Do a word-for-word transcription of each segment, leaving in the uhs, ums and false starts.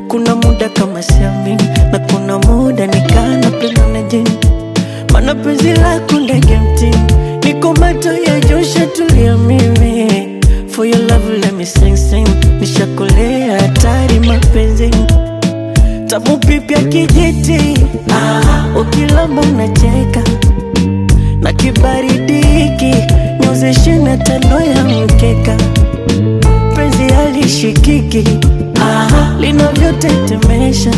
Kuna muda kama siamini, na kuna muda nikana penda na jini. Mana penzi lako ndege mtini, niko macho ya Joshua tulia mimi. For your love let me sing sing, nishakolea hatari mapenzi. Tamu pipi ya kijiti, ah, ukilamba unacheka. Na kibaridi hiki, nyozeshe na tano ya mkeka. Penzi halishikiki, ah, linavyotetemesha.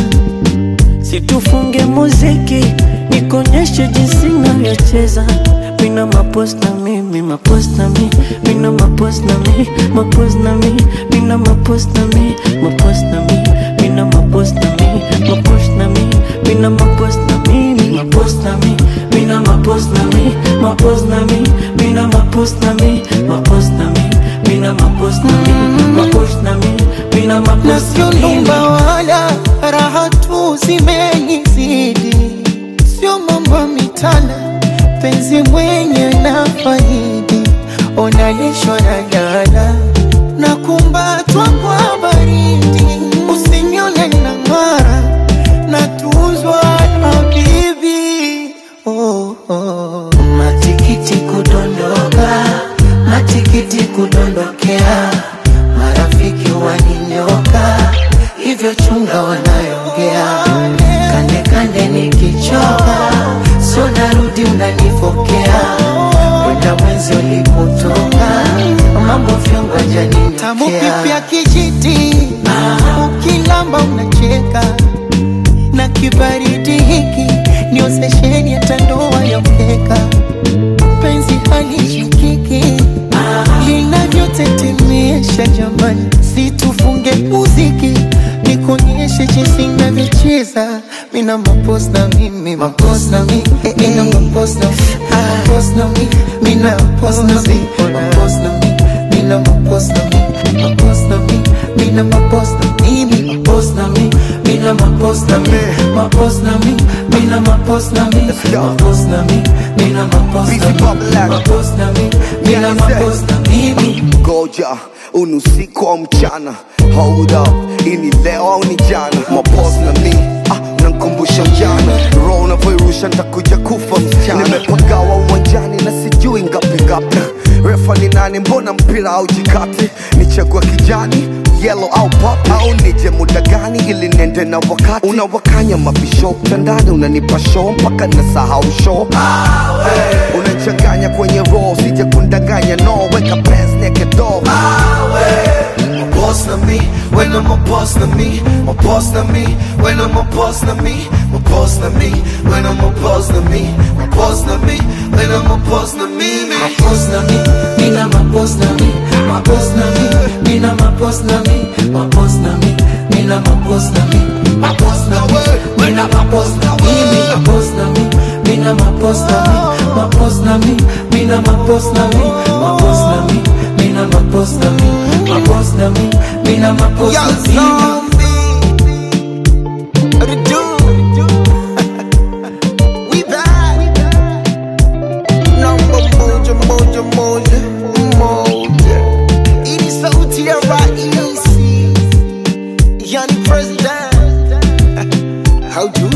Situfunge muziki, nikonyeshe jinsi navyocheza. Mina mapost na mi, mi mapost na mi. Mina mapost na mi, mapost na mi. Mina mapost na mi, mapost na mi. Mina mapost na mi, mapost na mi. Mina mapost na mi, mi mapost na mi. Mina mapost na mi, mapost na mi. Mina mapost na mi, mapost na mi. Mina mapost na mi, mapost na mi. Mina mapost na mi. Sio numba wala raha tu zimenizidi, sio mambo mitana, penzi mwenye na faidi. Onalishwa na dala na kumbatwa kwa baridi, usinione na ngara na tuzwa na bibi. Oh, oh. Matikiti kudondoka, matikiti kudondokea, marafiki waninyoka, hivyo chunga wanayongea. Kande kande nikichoka, so narudi unanifokea. Wenda mwenzi ulipotoka, mambo fyongo janini. Tamu pipi ya kijiti, ah, ukilamba unacheka. Na kibaridi hiki, niosesheni hata ndoa ya mkeka. Penzi halishikiki, ah, linavyotetemesha jamani. Situfunge muziki, nikonyeshe jinsi navyocheza. Mina mapost na mi, mi mapost na mi. Mina mapost na mi, mapost na mi. Mina mapost na mi, mapost na mi. Mina mapost na mi, mapost na mi. Mina mapost na mi, mi mapost na mi. Mina mapost na mi, mapost na mi. Mina mapost na mi, mapost na mi. Mina mapost na mi, mapost na mi. Mina mapost na mi. Goja, unusiku au mchana. Hold up, ini leo au ni jana. Mapost na mi, ah, nankumbusha ujana. Roho unavyoirusha nitakuja kufa msichana. Nimepagawa uwanjani na sijui ngapi ngapi. Refa ni nani, mbona mpira au jikati? Nichagua kijani, yellow au pop, au nije muda gani ili nende na wakati? Unawakanya mabisho, tandani unanipa show mpaka nasahau show. Unachanganya kwenye roll, sije kundanganya no. Weka pants naked dog. Boss na me, when I'm a boss na me, my boss na me, when I'm a boss na me, my boss na me, when I'm a boss na me, my boss na me, when I'm a boss na me, me. My boss na me, mina my boss na me, my boss na me, mina my boss na me, my boss na me, mina my boss na me, my boss na me, mina my boss na me, my boss na me, mina my boss na me, my boss na me, mina my boss na me, my boss na me, mina my boss na me, my boss na me, mina my boss na me. Moja moja moja, ini sauti ya raisi, yani president. How do